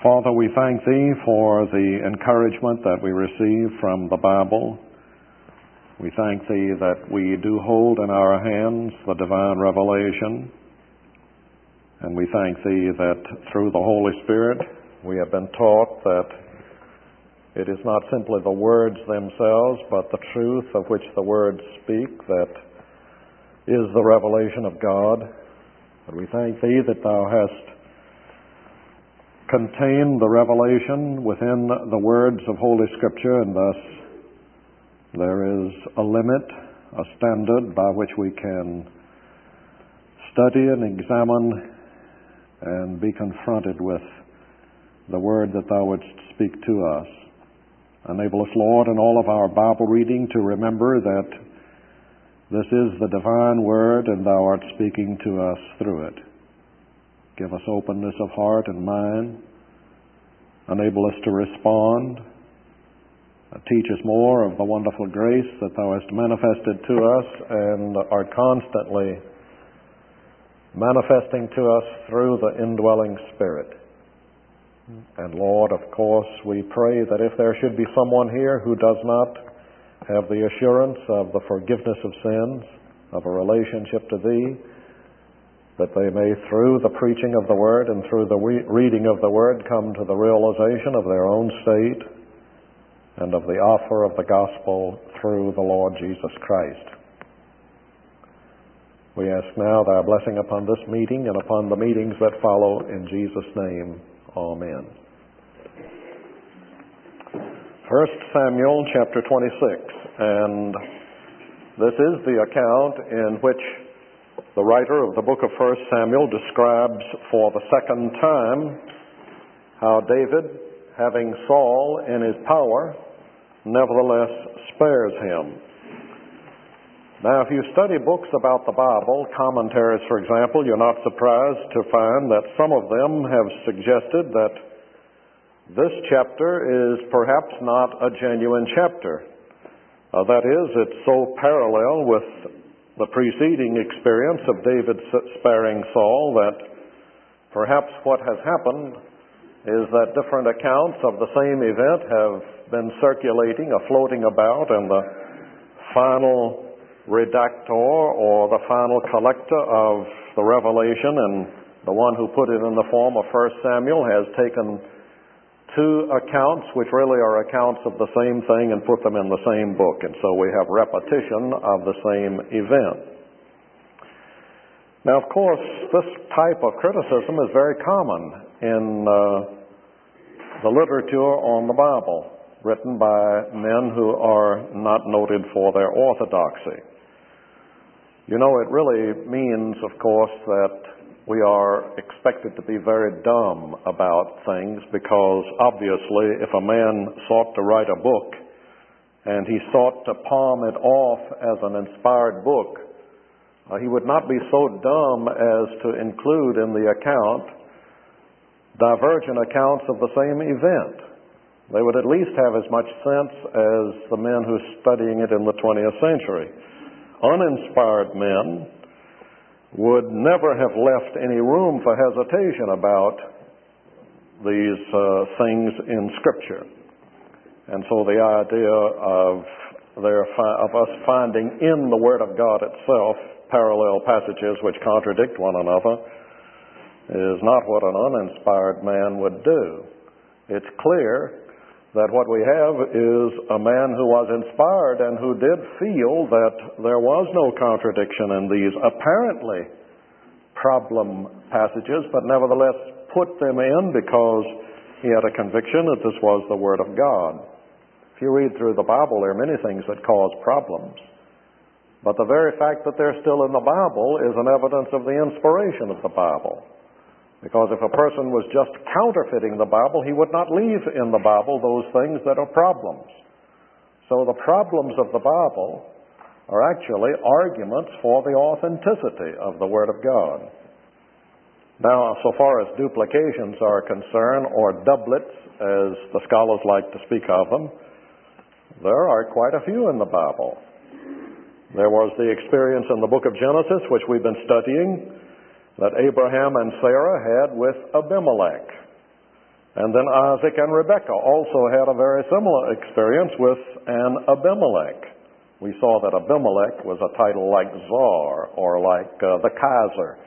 Father, we thank Thee for the encouragement that we receive from the Bible. We thank Thee that we do hold in our hands the divine revelation. And we thank Thee that through the Holy Spirit we have been taught that it is not simply the words themselves, but the truth of which the words speak that is the revelation of God. And we thank Thee that Thou hast contained the revelation within the words of Holy Scripture, and thus there is a limit, a standard by which we can study and examine and be confronted with the word that Thou wouldst speak to us. Enable us, Lord, in all of our Bible reading to remember that this is the divine word and Thou art speaking to us through it. Give us openness of heart and mind. Enable us to respond. Teach us more of the wonderful grace that Thou hast manifested to us and art constantly manifesting to us through the indwelling Spirit. And Lord, of course, we pray that if there should be someone here who does not have the assurance of the forgiveness of sins, of a relationship to Thee, that they may, through the preaching of the Word and through the reading of the Word, come to the realization of their own state and of the offer of the gospel through the Lord Jesus Christ. We ask now Thy blessing upon this meeting and upon the meetings that follow in Jesus' name. Amen. 1 Samuel chapter 26, and this is the account in which the writer of the book of 1 Samuel describes for the second time how David, having Saul in his power, nevertheless spares him. Now, if you study books about the Bible, commentaries, for example, you're not surprised to find that some of them have suggested that this chapter is perhaps not a genuine chapter. That is, it's so parallel with the preceding experience of David sparing Saul that perhaps what has happened is that different accounts of the same event have been circulating, floating about, and the final redactor or the final collector of the revelation and the one who put it in the form of 1 Samuel has taken two accounts which really are accounts of the same thing and put them in the same book. And so we have repetition of the same event. Now, of course, this type of criticism is very common in the literature on the Bible, written by men who are not noted for their orthodoxy. You know, it really means, of course, that we are expected to be very dumb about things because, obviously, if a man sought to write a book and he sought to palm it off as an inspired book, he would not be so dumb as to include in the account divergent accounts of the same event. They would at least have as much sense as the men who are studying it in the 20th century. Uninspired men would never have left any room for hesitation about these things in Scripture. And so the idea of us finding in the Word of God itself parallel passages which contradict one another is not what an uninspired man would do. It's clear that what we have is a man who was inspired and who did feel that there was no contradiction in these apparently problem passages, but nevertheless put them in because he had a conviction that this was the Word of God. If you read through the Bible, there are many things that cause problems. But the very fact that they're still in the Bible is an evidence of the inspiration of the Bible. Because if a person was just counterfeiting the Bible, he would not leave in the Bible those things that are problems. So the problems of the Bible are actually arguments for the authenticity of the Word of God. Now, so far as duplications are concerned, or doublets, as the scholars like to speak of them, there are quite a few in the Bible. There was the experience in the book of Genesis, which we've been studying, that Abraham and Sarah had with Abimelech. And then Isaac and Rebekah also had a very similar experience with an Abimelech. We saw that Abimelech was a title like Tsar or like the Kaiser.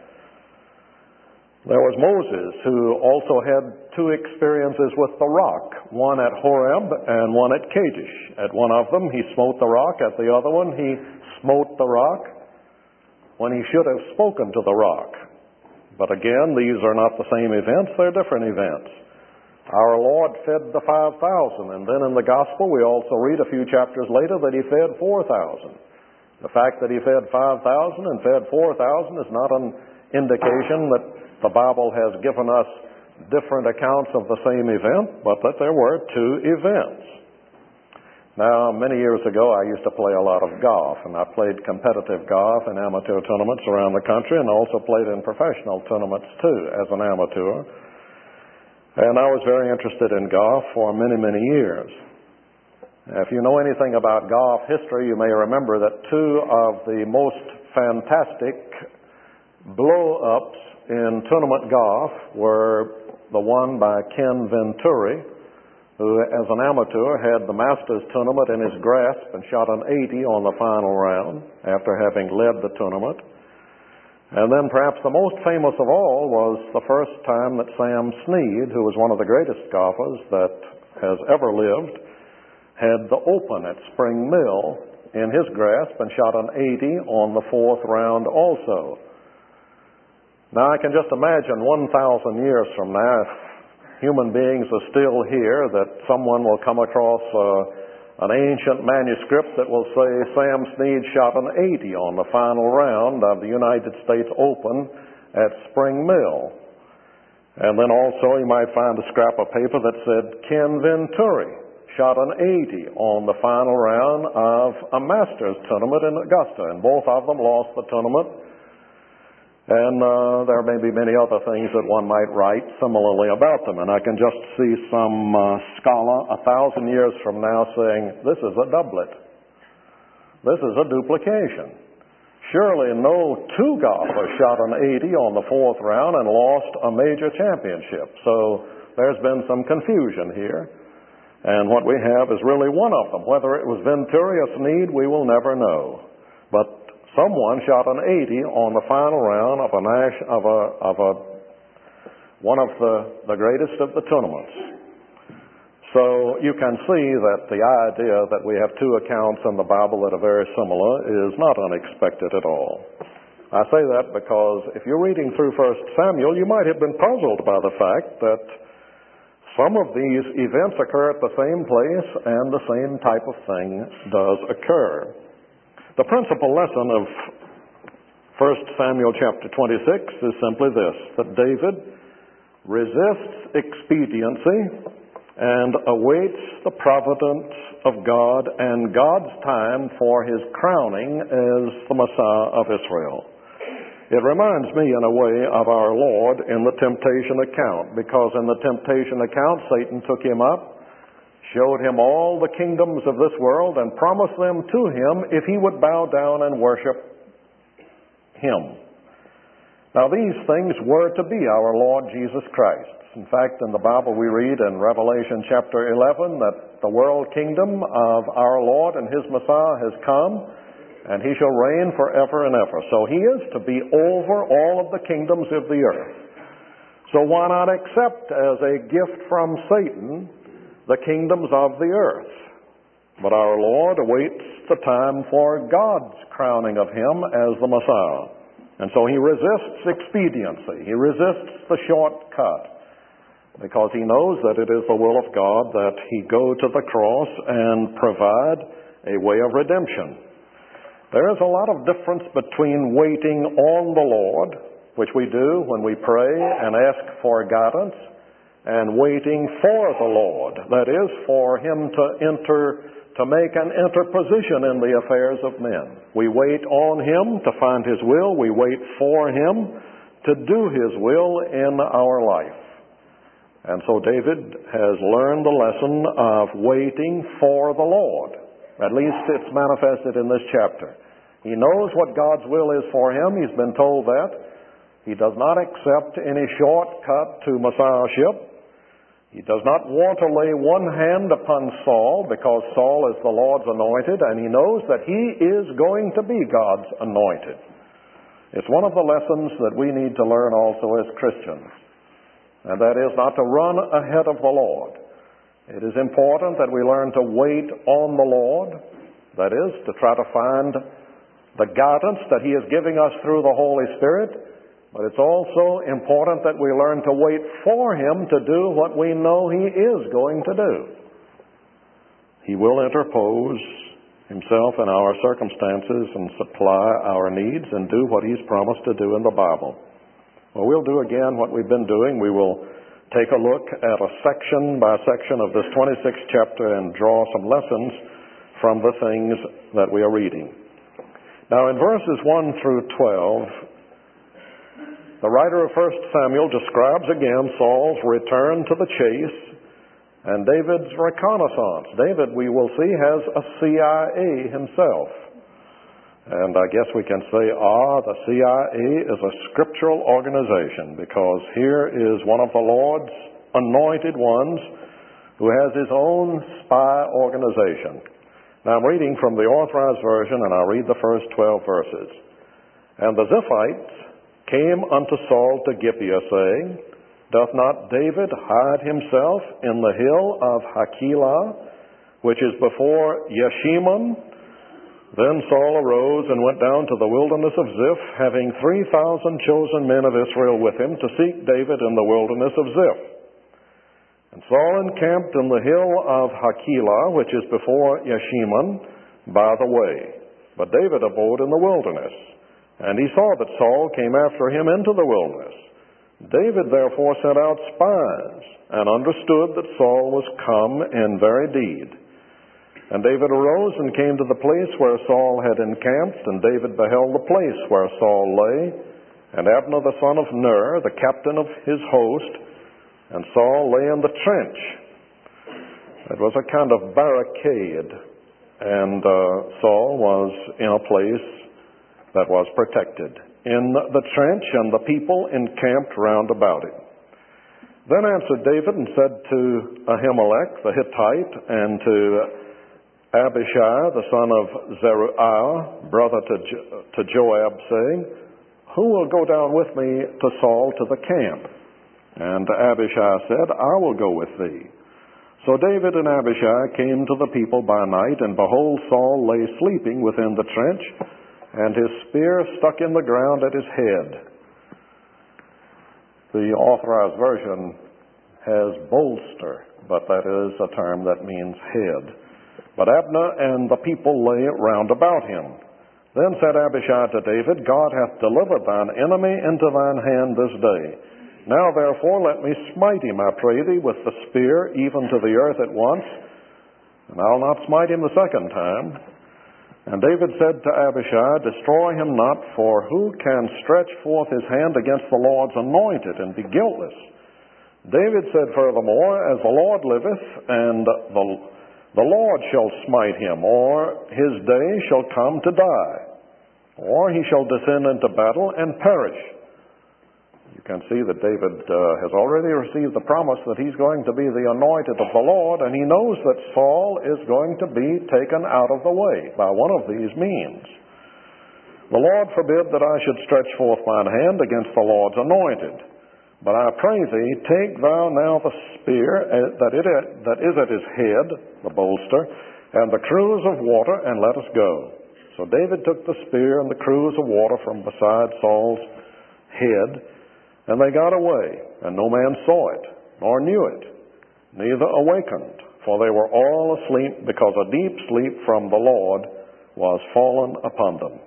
There was Moses, who also had two experiences with the rock, one at Horeb and one at Kadesh. At one of them, he smote the rock. At the other one, he smote the rock when he should have spoken to the rock. But again, these are not the same events. They're different events. Our Lord fed the 5,000, and then in the Gospel, we also read a few chapters later that he fed 4,000. The fact that he fed 5,000 and fed 4,000 is not an indication that the Bible has given us different accounts of the same event, but that there were two events. Now, many years ago, I used to play a lot of golf, and I played competitive golf in amateur tournaments around the country, and also played in professional tournaments too as an amateur. And I was very interested in golf for many, many years. If you know anything about golf history, you may remember that two of the most fantastic blow-ups in tournament golf were the one by Ken Venturi, who as an amateur had the Masters tournament in his grasp and shot an 80 on the final round after having led the tournament. And then perhaps the most famous of all was the first time that Sam Snead, who was one of the greatest golfers that has ever lived, had the Open at Spring Mill in his grasp and shot an 80 on the fourth round also. Now, I can just imagine 1,000 years from now, if human beings are still here, that someone will come across an ancient manuscript that will say Sam Snead shot an 80 on the final round of the United States Open at Spring Mill. And then also you might find a scrap of paper that said Ken Venturi shot an 80 on the final round of a Masters tournament in Augusta, and both of them lost the tournament. And there may be many other things that one might write similarly about them. And I can just see some scholar 1,000 years from now saying, this is a doublet. This is a duplication. Surely no two golfers shot an 80 on the fourth round and lost a major championship. So there's been some confusion here. And what we have is really one of them. Whether it was Venturi or Snead, we will never know. But someone shot an 80 on the final round of one of the greatest of the tournaments. So you can see that the idea that we have two accounts in the Bible that are very similar is not unexpected at all. I say that because if you're reading through 1 Samuel, you might have been puzzled by the fact that some of these events occur at the same place and the same type of thing does occur. The principal lesson of 1 Samuel chapter 26 is simply this, that David resists expediency and awaits the providence of God and God's time for his crowning as the Messiah of Israel. It reminds me in a way of our Lord in the temptation account, because in the temptation account, Satan took him up, showed him all the kingdoms of this world, and promised them to him if he would bow down and worship him. Now, these things were to be our Lord Jesus Christ. In fact, in the Bible we read in Revelation chapter 11 that the world kingdom of our Lord and his Messiah has come, and he shall reign forever and ever. So he is to be over all of the kingdoms of the earth. So why not accept as a gift from Satan the kingdoms of the earth? But our Lord awaits the time for God's crowning of him as the Messiah. And so he resists expediency. He resists the shortcut, because he knows that it is the will of God that he go to the cross and provide a way of redemption. There is a lot of difference between waiting on the Lord, which we do when we pray and ask for guidance, and waiting for the Lord, that is, for him to make an interposition in the affairs of men. We wait on him to find his will. We wait for him to do his will in our life. And so David has learned the lesson of waiting for the Lord. At least it's manifested in this chapter. He knows what God's will is for him. He's been told that. He does not accept any shortcut to Messiahship. He does not want to lay one hand upon Saul because Saul is the Lord's anointed, and he knows that he is going to be God's anointed. It's one of the lessons that we need to learn also as Christians, and that is not to run ahead of the Lord. It is important that we learn to wait on the Lord, that is, to try to find the guidance that He is giving us through the Holy Spirit. But it's also important that we learn to wait for Him to do what we know He is going to do. He will interpose Himself in our circumstances and supply our needs and do what He's promised to do in the Bible. Well, we'll do again what we've been doing. We will take a look at a section by section of this 26th chapter and draw some lessons from the things that we are reading. Now, in verses 1 through 12, the writer of 1 Samuel describes again Saul's return to the chase and David's reconnaissance. David, we will see, has a CIA himself. And I guess we can say, the CIA is a scriptural organization, because here is one of the Lord's anointed ones who has his own spy organization. Now I'm reading from the Authorized Version, and I'll read the first 12 verses. And the Ziphites came unto Saul to Gibeah, saying, Doth not David hide himself in the hill of Hachilah, which is before Jeshimon? Then Saul arose and went down to the wilderness of Ziph, having 3,000 chosen men of Israel with him, to seek David in the wilderness of Ziph. And Saul encamped in the hill of Hachilah, which is before Jeshimon, by the way. But David abode in the wilderness. And he saw that Saul came after him into the wilderness. David therefore sent out spies, and understood that Saul was come in very deed. And David arose and came to the place where Saul had encamped, and David beheld the place where Saul lay, and Abner the son of Ner, the captain of his host, and Saul lay in the trench. It was a kind of barricade, and Saul was in a place that was protected in the trench, and the people encamped round about it. Then answered David and said to Ahimelech the Hittite and to Abishai the son of Zeruiah, brother to Joab, saying, Who will go down with me to Saul to the camp? And Abishai said, I will go with thee. So David and Abishai came to the people by night, and behold, Saul lay sleeping within the trench, and his spear stuck in the ground at his head. The Authorized Version has bolster, but that is a term that means head. But Abner and the people lay round about him. Then said Abishai to David, God hath delivered thine enemy into thine hand this day. Now therefore let me smite him, I pray thee, with the spear, even to the earth at once, and I'll not smite him the second time. And David said to Abishai, Destroy him not, for who can stretch forth his hand against the Lord's anointed and be guiltless? David said furthermore, As the Lord liveth, and the Lord shall smite him, or his day shall come to die, or he shall descend into battle and perish. You can see that David has already received the promise that he's going to be the anointed of the Lord, and he knows that Saul is going to be taken out of the way by one of these means. The Lord forbid that I should stretch forth mine hand against the Lord's anointed. But I pray thee, take thou now the spear that is at his head, the bolster, and the cruse of water, and let us go. So David took the spear and the cruse of water from beside Saul's head, and they got away, and no man saw it, nor knew it, neither awakened, for they were all asleep, because a deep sleep from the Lord was fallen upon them.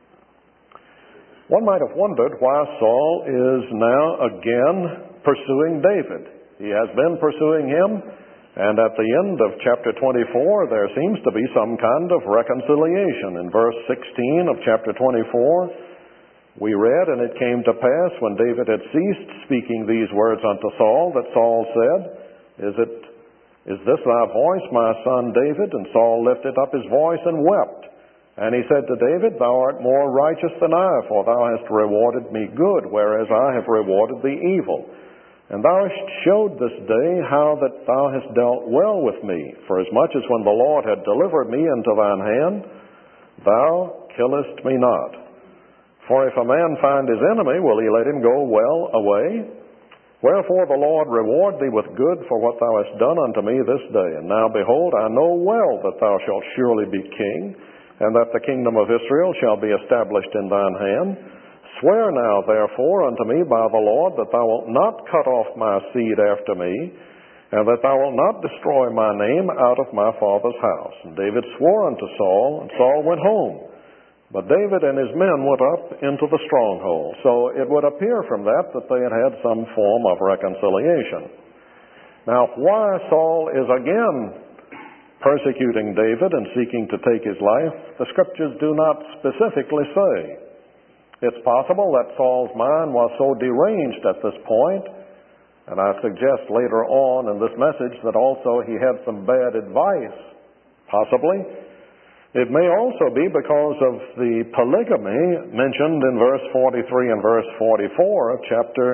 One might have wondered why Saul is now again pursuing David. He has been pursuing him, and at the end of chapter 24, there seems to be some kind of reconciliation. In verse 16 of chapter 24, we read, And it came to pass, when David had ceased speaking these words unto Saul, that Saul said, Is this thy voice, my son David? And Saul lifted up his voice and wept. And he said to David, Thou art more righteous than I, for thou hast rewarded me good, whereas I have rewarded thee evil. And thou showed this day how that thou hast dealt well with me, for as much as when the Lord had delivered me into thine hand, thou killest me not. For if a man find his enemy, will he let him go well away? Wherefore the Lord reward thee with good for what thou hast done unto me this day. And now behold, I know well that thou shalt surely be king, and that the kingdom of Israel shall be established in thine hand. Swear now, therefore, unto me by the Lord, that thou wilt not cut off my seed after me, and that thou wilt not destroy my name out of my father's house. And David swore unto Saul, and Saul went home. But David and his men went up into the stronghold. So it would appear from that they had had some form of reconciliation. Now, why Saul is again persecuting David and seeking to take his life, the Scriptures do not specifically say. It's possible that Saul's mind was so deranged at this point, and I suggest later on in this message that also he had some bad advice, possibly. It may also be because of the polygamy mentioned in verse 43 and verse 44 of chapter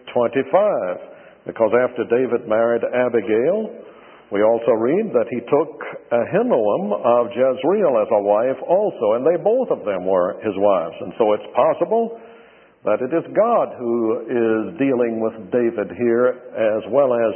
25, because after David married Abigail, we also read that he took Ahinoam of Jezreel as a wife also, and they both of them were his wives. And so it's possible that it is God who is dealing with David here as well as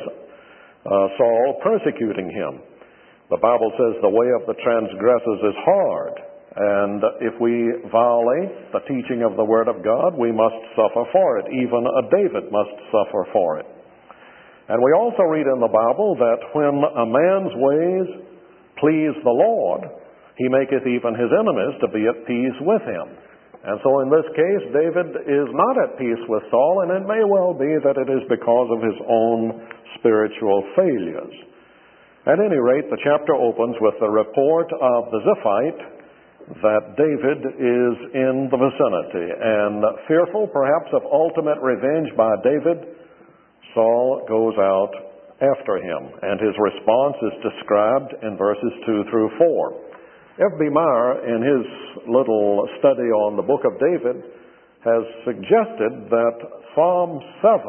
Saul persecuting him. The Bible says the way of the transgressors is hard, and if we violate the teaching of the Word of God, we must suffer for it. Even a David must suffer for it. And we also read in the Bible that when a man's ways please the Lord, he maketh even his enemies to be at peace with him. And so in this case, David is not at peace with Saul, and it may well be that it is because of his own spiritual failures. At any rate, the chapter opens with the report of the Ziphite that David is in the vicinity, and fearful perhaps of ultimate revenge by David, Saul goes out after him, and his response is described in verses 2 through 4. F.B. Meyer, in his little study on the book of David, has suggested that Psalm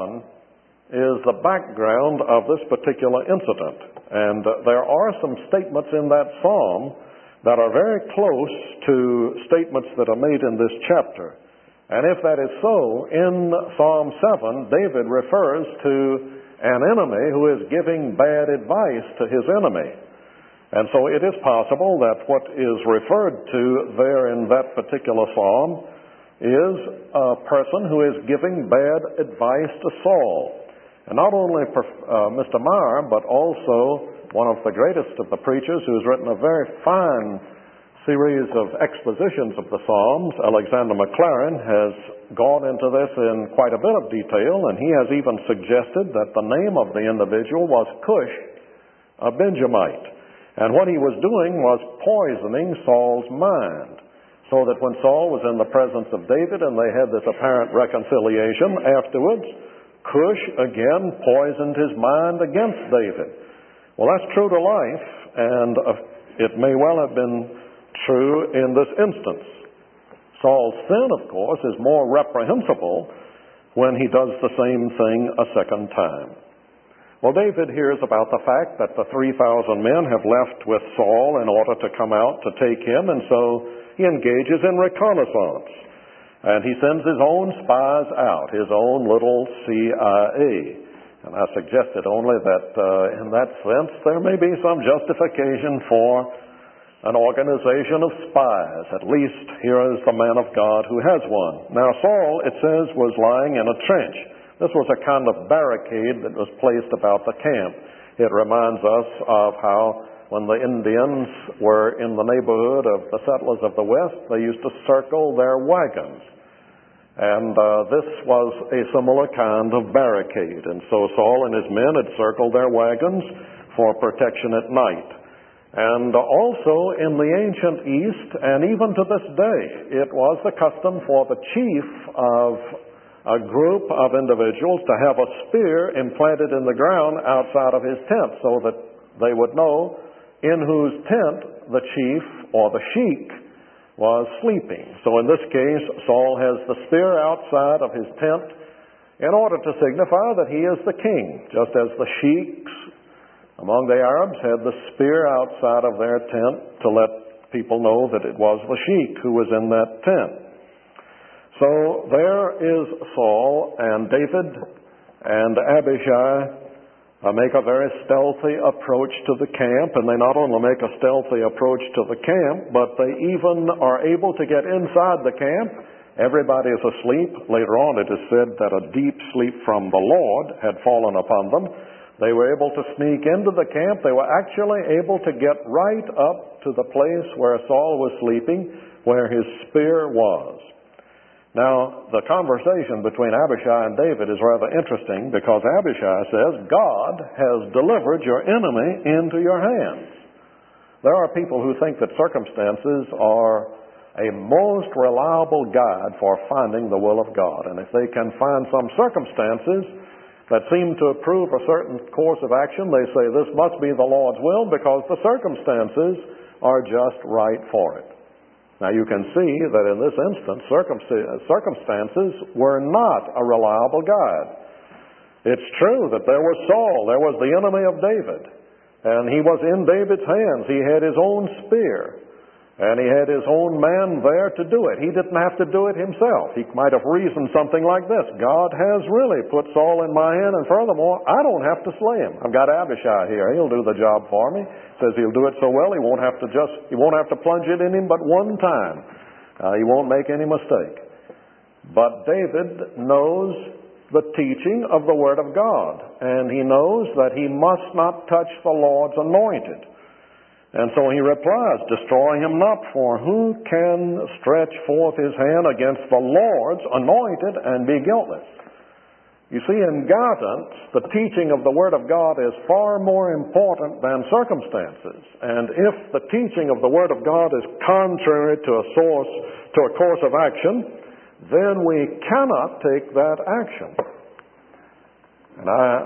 7 is the background of this particular incident. And there are some statements in that psalm that are very close to statements that are made in this chapter. And if that is so, in Psalm 7, David refers to an enemy who is giving bad advice to his enemy. And so it is possible that what is referred to there in that particular psalm is a person who is giving bad advice to Saul. And not only Mr. Meyer, but also one of the greatest of the preachers who has written a very fine series of expositions of the Psalms, Alexander McLaren, has gone into this in quite a bit of detail, and he has even suggested that the name of the individual was Cush, a Benjamite. And what he was doing was poisoning Saul's mind, so that when Saul was in the presence of David and they had this apparent reconciliation afterwards, Cush again poisoned his mind against David. Well, that's true to life, and it may well have been true in this instance. Saul's sin, of course, is more reprehensible when he does the same thing a second time. Well, David hears about the fact that the 3,000 men have left with Saul in order to come out to take him, and so he engages in reconnaissance. And he sends his own spies out, his own little CIA. And I suggested only that in that sense there may be some justification for an organization of spies. At least here is the man of God who has one. Now Saul, it says, was lying in a trench. This was a kind of barricade that was placed about the camp. It reminds us of how when the Indians were in the neighborhood of the settlers of the West, they used to circle their wagons. And this was a similar kind of barricade. And so Saul and his men had circled their wagons for protection at night. And also in the ancient East, and even to this day, it was the custom for the chief of a group of individuals to have a spear implanted in the ground outside of his tent so that they would know in whose tent the chief or the sheik was sleeping. So in this case, Saul has the spear outside of his tent, in order to signify that he is the king, just as the sheiks among the Arabs had the spear outside of their tent to let people know that it was the sheik who was in that tent. So there is Saul and David and Abishai make a very stealthy approach to the camp, and they not only make a stealthy approach to the camp, but they even are able to get inside the camp. Everybody is asleep. Later on it is said that a deep sleep from the Lord had fallen upon them. They were able to sneak into the camp. They were actually able to get right up to the place where Saul was sleeping, where his spear was. Now, the conversation between Abishai and David is rather interesting because Abishai says, God has delivered your enemy into your hands. There are people who think that circumstances are a most reliable guide for finding the will of God. And if they can find some circumstances that seem to approve a certain course of action, they say this must be the Lord's will because the circumstances are just right for it. Now you can see that in this instance, circumstances were not a reliable guide. It's true that there was Saul, there was the enemy of David, and he was in David's hands. He had his own spear, and he had his own man there to do it. He didn't have to do it himself. He might have reasoned something like this: God has really put Saul in my hand, and furthermore, I don't have to slay him. I've got Abishai here. He'll do the job for me. Says he'll do it so well he won't have to plunge it in him but one time. He won't make any mistake. But David knows the teaching of the Word of God, and he knows that he must not touch the Lord's anointed. And so he replies, destroy him not, for who can stretch forth his hand against the Lord's anointed and be guiltless? You see, in guidance, the teaching of the Word of God is far more important than circumstances. And if the teaching of the Word of God is contrary to a course of action, then we cannot take that action. And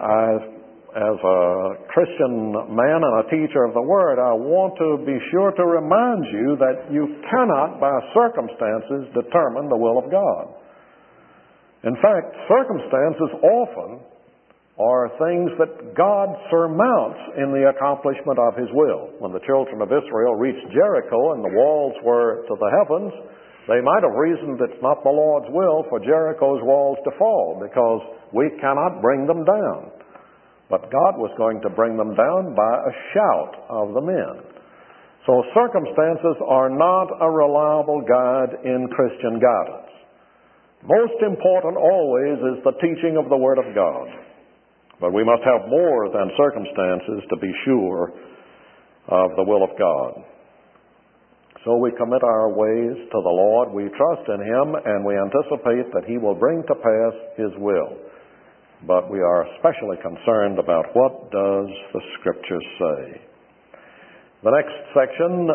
as a Christian man and a teacher of the Word, I want to be sure to remind you that you cannot, by circumstances, determine the will of God. In fact, circumstances often are things that God surmounts in the accomplishment of His will. When the children of Israel reached Jericho and the walls were to the heavens, they might have reasoned it's not the Lord's will for Jericho's walls to fall because we cannot bring them down. But God was going to bring them down by a shout of the men. So circumstances are not a reliable guide in Christian guidance. Most important always is the teaching of the Word of God. But we must have more than circumstances to be sure of the will of God. So we commit our ways to the Lord, we trust in Him, and we anticipate that He will bring to pass His will. But we are especially concerned about what does the Scriptures say. The next section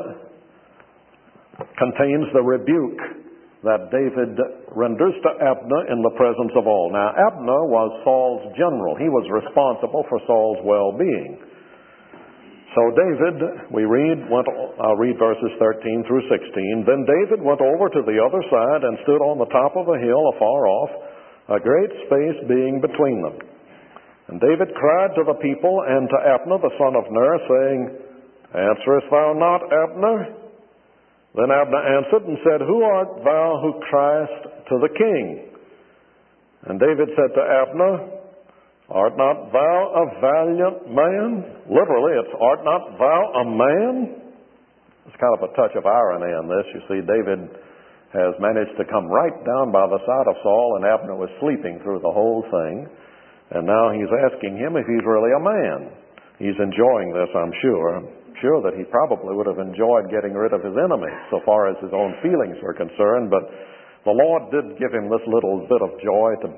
contains the rebuke that David renders to Abner in the presence of all. Now, Abner was Saul's general. He was responsible for Saul's well-being. So David, I'll read verses 13 through 16. Then David went over to the other side and stood on the top of a hill afar off, a great space being between them. And David cried to the people and to Abner the son of Ner, saying, Answerest thou not, Abner? Then Abner answered and said, Who art thou who criest to the king? And David said to Abner, Art not thou a valiant man? Literally, it's, Art not thou a man? There's kind of a touch of irony in this. You see, David has managed to come right down by the side of Saul, and Abner was sleeping through the whole thing. And now he's asking him if he's really a man. He's enjoying this, I'm sure. I'm sure that he probably would have enjoyed getting rid of his enemy so far as his own feelings are concerned. But the Lord did give him this little bit of joy to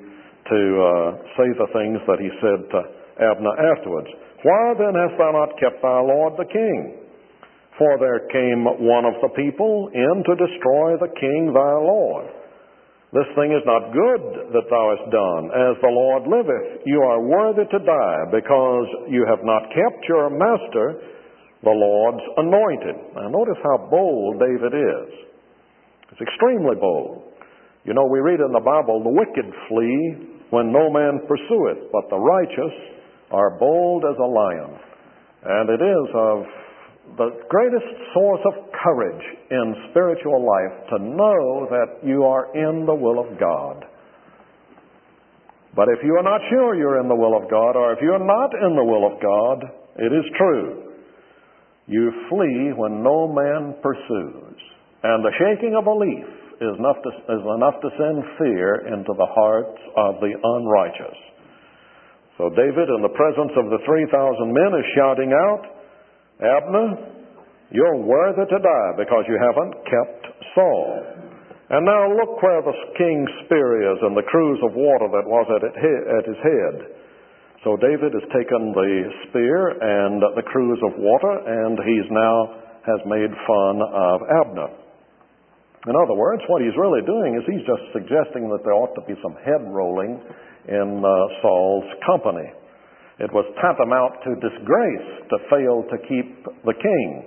say the things that he said to Abner afterwards. Why then hast thou not kept thy lord the king? For there came one of the people in to destroy the king thy lord. This thing is not good that thou hast done. As the Lord liveth, you are worthy to die, because you have not kept your master, the Lord's anointed. Now notice how bold David is. It's extremely bold. You know, we read in the Bible, the wicked flee when no man pursueth, but the righteous are bold as a lion. And it is of the greatest source of courage in spiritual life to know that you are in the will of God. But if you are not sure you're in the will of God, or if you're not in the will of God, it is true. You flee when no man pursues. And the shaking of a leaf is enough to send fear into the hearts of the unrighteous. So David, in the presence of the 3,000 men, is shouting out, Abner, you're worthy to die because you haven't kept Saul. And now look where the king's spear is and the cruse of water that was at his head. So David has taken the spear and the cruse of water, and he's now has made fun of Abner. In other words, what he's really doing is he's just suggesting that there ought to be some head rolling in Saul's company. It was tantamount to disgrace to fail to keep the king.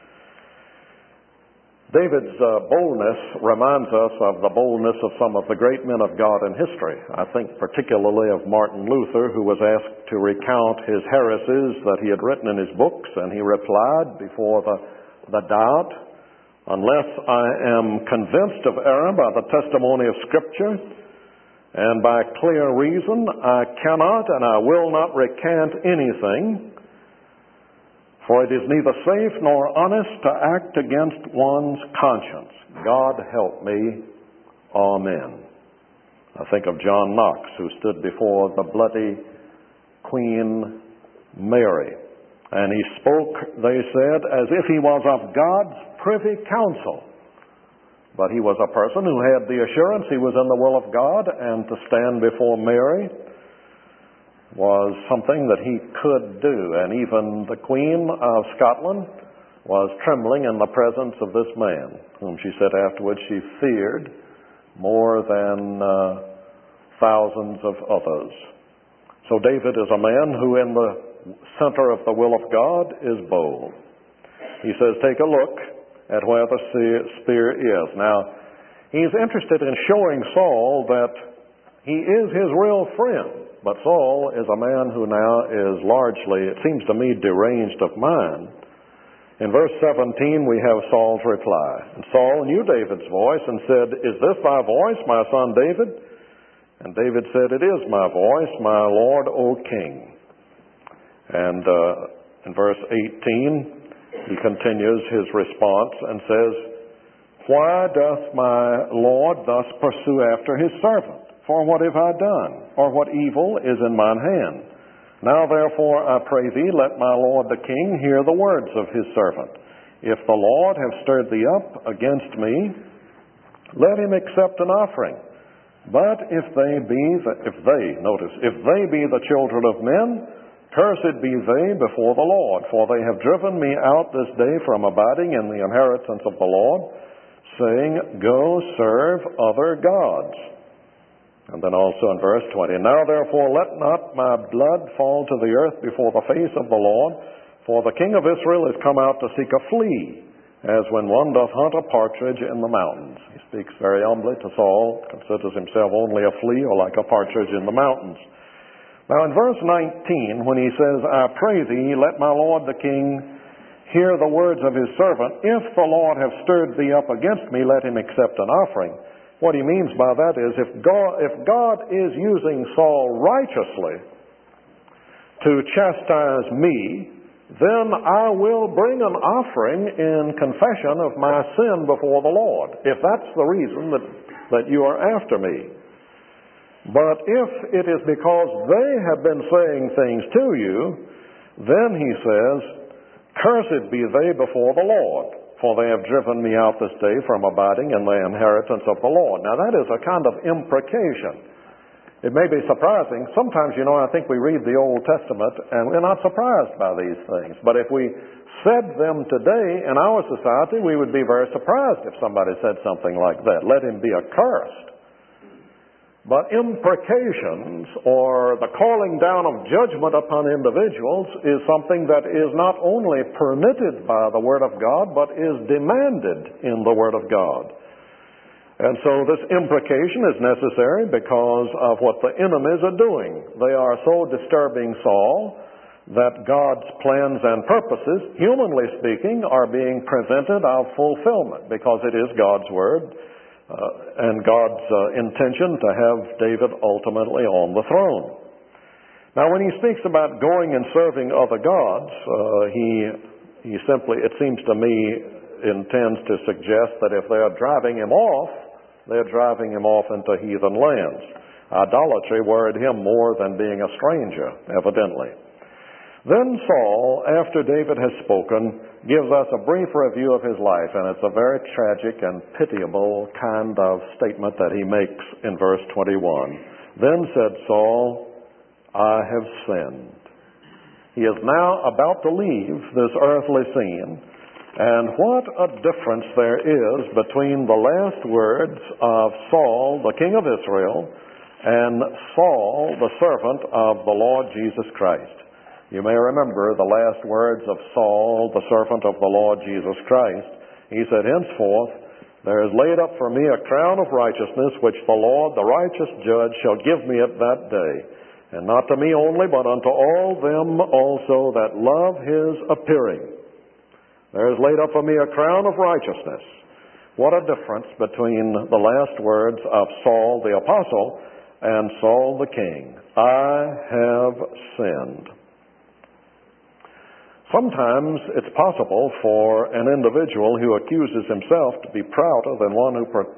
David's boldness reminds us of the boldness of some of the great men of God in history. I think particularly of Martin Luther, who was asked to recount his heresies that he had written in his books, and he replied before the doubt, unless I am convinced of error by the testimony of Scripture and by clear reason, I cannot and I will not recant anything. For it is neither safe nor honest to act against one's conscience. God help me. Amen. I think of John Knox, who stood before the bloody Queen Mary. And he spoke, they said, as if he was of God's privy council. But he was a person who had the assurance he was in the will of God, and to stand before Mary was something that he could do. And even the Queen of Scotland was trembling in the presence of this man, whom she said afterwards she feared more than thousands of others. So David is a man who in the center of the will of God is bold. He says, take a look at where the spear is. Now, he's interested in showing Saul that he is his real friend. But Saul is a man who now is largely, it seems to me, deranged of mind. In verse 17 we have Saul's reply. And Saul knew David's voice and said, is this thy voice, my son David? And David said, it is my voice, my Lord, O king. And in verse 18 he continues his response and says, why doth my Lord thus pursue after his servant? For what have I done? Or what evil is in mine hand? Now therefore, I pray thee, let my lord the king hear the words of his servant. If the Lord have stirred thee up against me, let him accept an offering. But if they be the children of men, cursed be they before the Lord. For they have driven me out this day from abiding in the inheritance of the Lord, saying, go serve other gods. And then also in verse 20, now therefore let not my blood fall to the earth before the face of the Lord, for the king of Israel is come out to seek a flea, as when one doth hunt a partridge in the mountains. He speaks very humbly to Saul, considers himself only a flea or like a partridge in the mountains. Now in verse 19, when he says, I pray thee, let my lord the king hear the words of his servant, if the Lord have stirred thee up against me, let him accept an offering. What he means by that is, if God is using Saul righteously to chastise me, then I will bring an offering in confession of my sin before the Lord, if that's the reason that you are after me. But if it is because they have been saying things to you, then he says, cursed be they before the Lord. For they have driven me out this day from abiding in the inheritance of the Lord. Now that is a kind of imprecation. It may be surprising. Sometimes, I think we read the Old Testament and we're not surprised by these things. But if we said them today in our society, we would be very surprised if somebody said something like that. Let him be accursed. But imprecations, or the calling down of judgment upon individuals, is something that is not only permitted by the Word of God, but is demanded in the Word of God. And so this imprecation is necessary because of what the enemies are doing. They are so disturbing Saul that God's plans and purposes, humanly speaking, are being prevented of fulfillment because it is God's word and God's intention to have David ultimately on the throne. Now, when he speaks about going and serving other gods, he simply, it seems to me, intends to suggest that if they are driving him off, they're driving him off into heathen lands. Idolatry worried him more than being a stranger, evidently. Then Saul, after David has spoken, gives us a brief review of his life, and it's a very tragic and pitiable kind of statement that he makes in verse 21. Then said Saul, I have sinned. He is now about to leave this earthly scene, and what a difference there is between the last words of Saul, the king of Israel, and Saul, the servant of the Lord Jesus Christ. You may remember the last words of Saul, the servant of the Lord Jesus Christ. He said, henceforth, there is laid up for me a crown of righteousness, which the Lord, the righteous judge, shall give me at that day. And not to me only, but unto all them also that love his appearing. There is laid up for me a crown of righteousness. What a difference between the last words of Saul the apostle and Saul the king. I have sinned. Sometimes it's possible for an individual who accuses himself to be prouder than one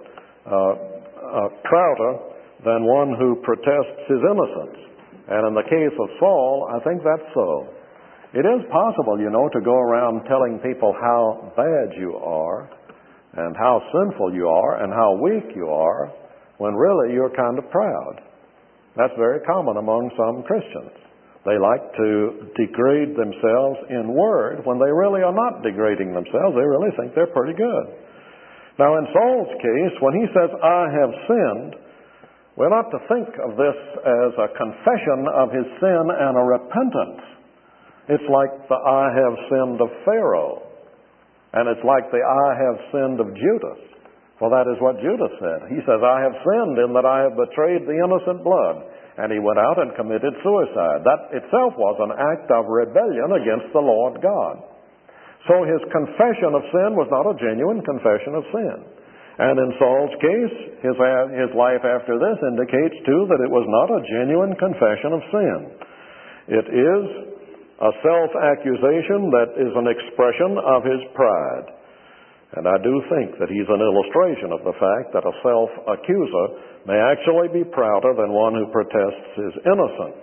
who protests his innocence. And in the case of Saul, I think that's so. It is possible, to go around telling people how bad you are and how sinful you are and how weak you are when really you're kind of proud. That's very common among some Christians. They like to degrade themselves in word when they really are not degrading themselves. They really think they're pretty good. Now, in Saul's case, when he says, I have sinned, we're not to think of this as a confession of his sin and a repentance. It's like the I have sinned of Pharaoh. And it's like the I have sinned of Judas. For that is what Judas said. He says, I have sinned in that I have betrayed the innocent blood. And he went out and committed suicide. That itself was an act of rebellion against the Lord God. So his confession of sin was not a genuine confession of sin. And in Saul's case, his life after this indicates too that it was not a genuine confession of sin. It is a self-accusation that is an expression of his pride. And I do think that he's an illustration of the fact that a self-accuser may actually be prouder than one who protests his innocence.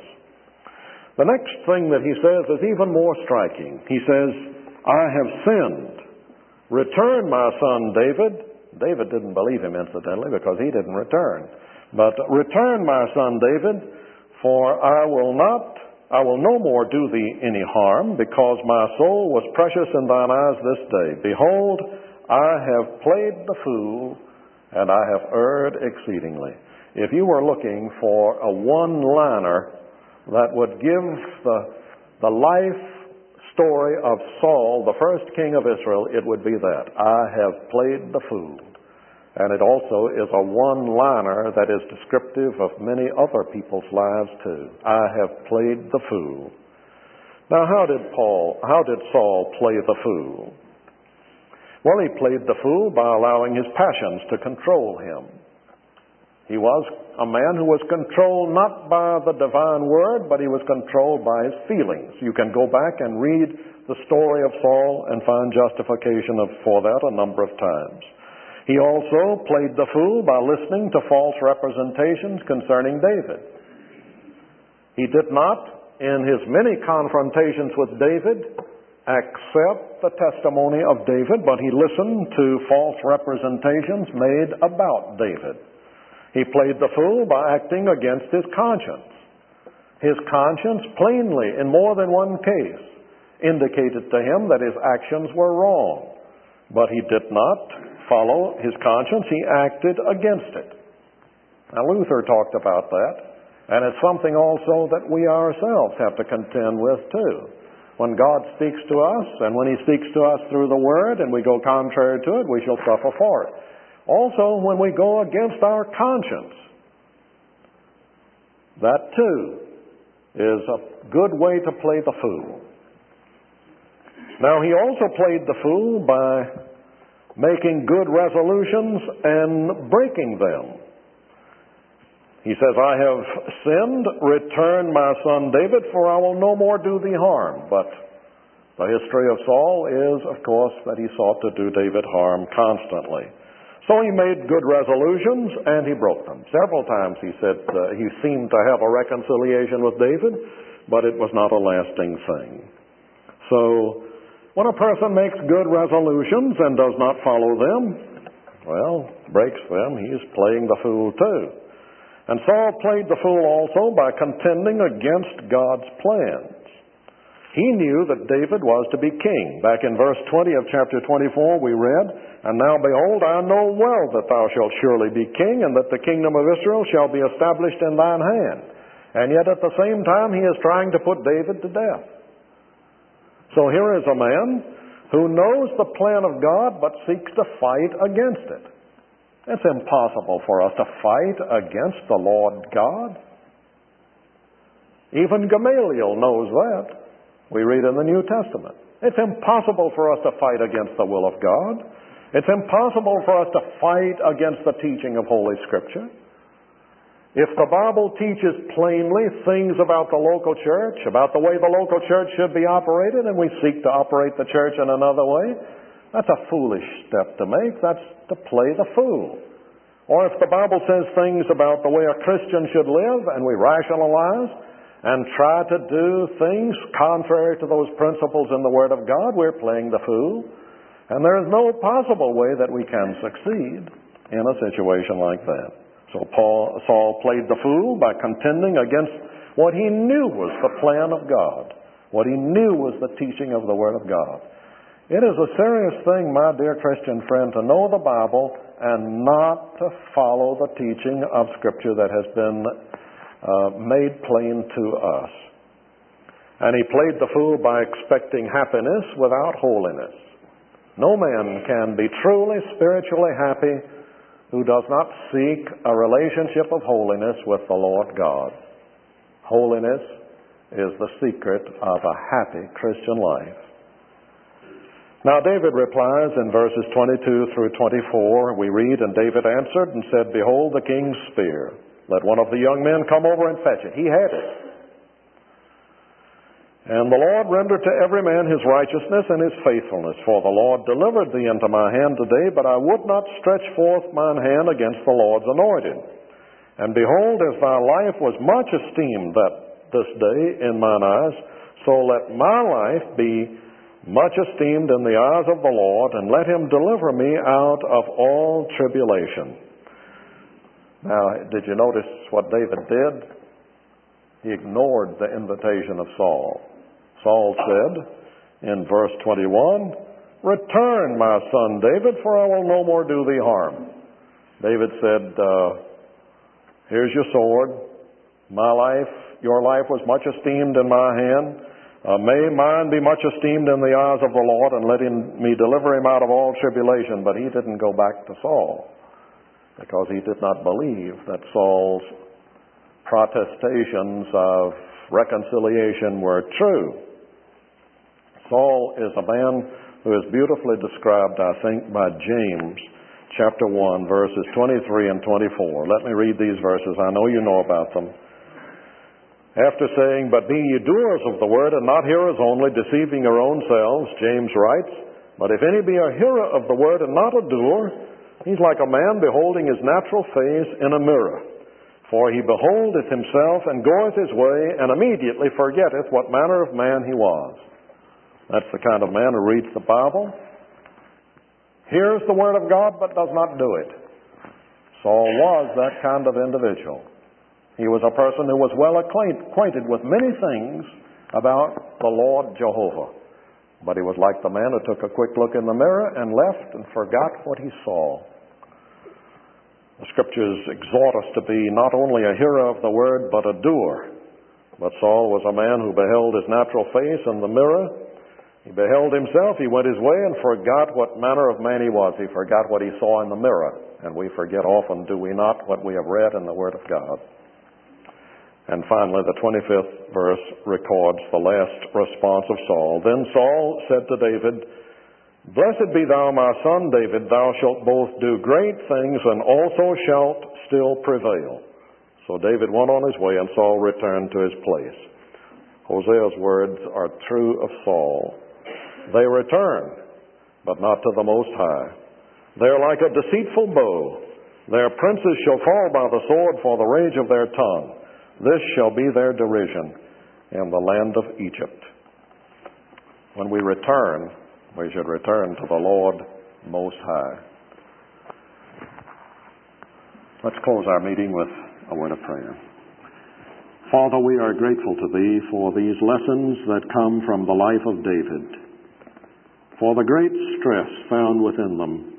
The next thing that he says is even more striking. He says, I have sinned. Return, my son David. David didn't believe him, incidentally, because he didn't return. But return, my son David, for I will no more do thee any harm, because my soul was precious in thine eyes this day. Behold, I have played the fool, and I have erred exceedingly. If you were looking for a one-liner that would give the life story of Saul, the first king of Israel, it would be that. I have played the fool. And it also is a one-liner that is descriptive of many other people's lives too. I have played the fool. Now, how did Saul play the fool? Well, he played the fool by allowing his passions to control him. He was a man who was controlled not by the divine word, but he was controlled by his feelings. You can go back and read the story of Saul and find justification for that a number of times. He also played the fool by listening to false representations concerning David. He did not, in his many confrontations with David, accept the testimony of David, but he listened to false representations made about David. He played the fool by acting against his conscience. His conscience plainly, in more than one case, indicated to him that his actions were wrong. But he did not follow his conscience. He acted against it. Now, Luther talked about that, and it's something also that we ourselves have to contend with too. When God speaks to us, and when He speaks to us through the Word, and we go contrary to it, we shall suffer for it. Also, when we go against our conscience, that too is a good way to play the fool. Now, he also played the fool by making good resolutions and breaking them. He says, I have sinned, return my son David, for I will no more do thee harm. But the history of Saul is, of course, that he sought to do David harm constantly. So he made good resolutions and he broke them. Several times he said he seemed to have a reconciliation with David, but it was not a lasting thing. So when a person makes good resolutions and does not follow them, well, breaks them, he is playing the fool too. And Saul played the fool also by contending against God's plans. He knew that David was to be king. Back in verse 20 of chapter 24 we read, And now behold, I know well that thou shalt surely be king, and that the kingdom of Israel shall be established in thine hand. And yet at the same time he is trying to put David to death. So here is a man who knows the plan of God but seeks to fight against it. It's impossible for us to fight against the Lord God. Even Gamaliel knows that. We read in the New Testament. It's impossible for us to fight against the will of God. It's impossible for us to fight against the teaching of Holy Scripture. If the Bible teaches plainly things about the local church, about the way the local church should be operated, and we seek to operate the church in another way, that's a foolish step to make. That's to play the fool. Or if the Bible says things about the way a Christian should live, and we rationalize and try to do things contrary to those principles in the Word of God, we're playing the fool. And there is no possible way that we can succeed in a situation like that. So Saul played the fool by contending against what he knew was the plan of God, what he knew was the teaching of the Word of God. It is a serious thing, my dear Christian friend, to know the Bible and not to follow the teaching of Scripture that has been made plain to us. And he played the fool by expecting happiness without holiness. No man can be truly spiritually happy who does not seek a relationship of holiness with the Lord God. Holiness is the secret of a happy Christian life. Now David replies in verses 22 through 24. We read, And David answered and said, Behold the king's spear. Let one of the young men come over and fetch it. He had it. And the Lord rendered to every man his righteousness and his faithfulness. For the Lord delivered thee into my hand today, but I would not stretch forth mine hand against the Lord's anointed. And behold, as thy life was much esteemed this day in mine eyes, so let my life be much esteemed in the eyes of the Lord, and let him deliver me out of all tribulation. Now, did you notice what David did? He ignored the invitation of Saul. Saul said in verse 21, Return, my son David, for I will no more do thee harm. David said, Here's your sword. Your life was much esteemed in my hand. May mine be much esteemed in the eyes of the Lord, and let me deliver him out of all tribulation. But he didn't go back to Saul, because he did not believe that Saul's protestations of reconciliation were true. Saul is a man who is beautifully described, I think, by James chapter 1, verses 23 and 24. Let me read these verses. I know you know about them. After saying, But be ye doers of the word, and not hearers only, deceiving your own selves, James writes, But if any be a hearer of the word and not a doer, he's like a man beholding his natural face in a mirror. For he beholdeth himself, and goeth his way, and immediately forgetteth what manner of man he was. That's the kind of man who reads the Bible, hears the word of God, but does not do it. Saul was that kind of individual. He was a person who was well acquainted with many things about the Lord Jehovah. But he was like the man who took a quick look in the mirror and left and forgot what he saw. The Scriptures exhort us to be not only a hearer of the word, but a doer. But Saul was a man who beheld his natural face in the mirror. He beheld himself, he went his way, and forgot what manner of man he was. He forgot what he saw in the mirror. And we forget often, do we not, what we have read in the Word of God. And finally, the 25th verse records the last response of Saul. Then Saul said to David, Blessed be thou, my son David, thou shalt both do great things and also shalt still prevail. So David went on his way and Saul returned to his place. Hosea's words are true of Saul. They return, but not to the Most High. They are like a deceitful bow. Their princes shall fall by the sword for the rage of their tongue. This shall be their derision in the land of Egypt. When we return, we should return to the Lord Most High. Let's close our meeting with a word of prayer. Father, we are grateful to Thee for these lessons that come from the life of David, for the great stress found within them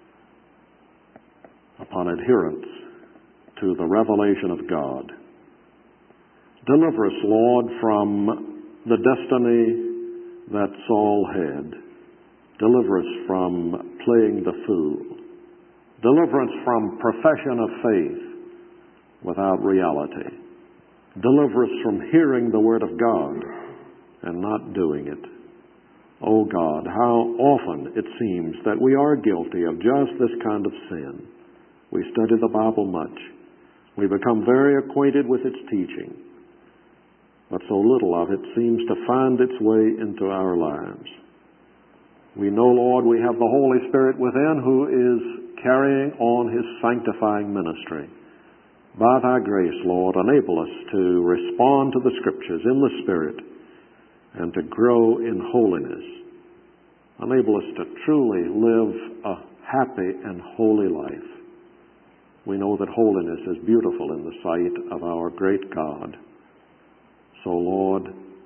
upon adherence to the revelation of God. Deliver us, Lord, from the destiny that Saul had. Deliver us from playing the fool. Deliver us from profession of faith without reality. Deliver us from hearing the Word of God and not doing it. Oh God, how often it seems that we are guilty of just this kind of sin. We study the Bible much. We become very acquainted with its teaching. But so little of it seems to find its way into our lives. We know, Lord, we have the Holy Spirit within who is carrying on His sanctifying ministry. By Thy grace, Lord, enable us to respond to the Scriptures in the Spirit and to grow in holiness. Enable us to truly live a happy and holy life. We know that holiness is beautiful in the sight of our great God. So, Lord,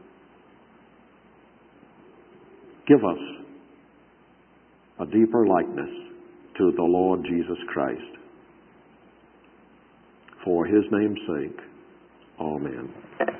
give us a deeper likeness to the Lord Jesus Christ. For His name's sake, amen.